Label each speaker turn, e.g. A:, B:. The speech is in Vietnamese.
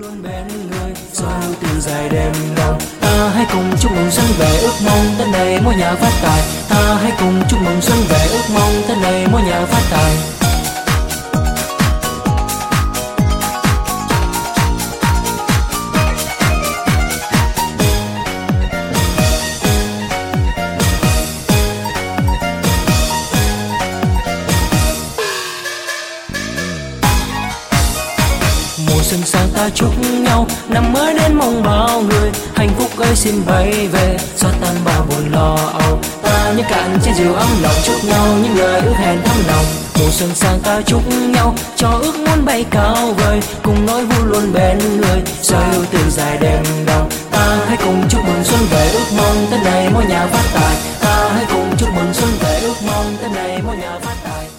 A: luôn bên người, rồi từ dài đêm đông. Ta hãy cùng chúc mừng xuân về, ước mong Tết này mỗi nhà phát tài. Ta hãy cùng chúc mừng xuân về, ước mong Tết này mỗi nhà phát tài. Mùa xuân sang ta chúc nhau, năm mới đến mong bao người hạnh phúc ơi xin bay về, xóa tan bao buồn lo âu. Ta nhớ cạn chén rượu ấm lòng chúc nhau những lời ước hẹn thắm nồng. Mùa xuân sang ta chúc nhau, cho ước muốn bay cao vời, cùng nói vui luôn bên người, rồi yêu từ dài đêm đông. Ta hãy cùng chúc mừng xuân về, ước mong Tết này mỗi nhà phát tài. Ta hãy cùng chúc mừng xuân về, ước mong Tết này mỗi nhà phát tài.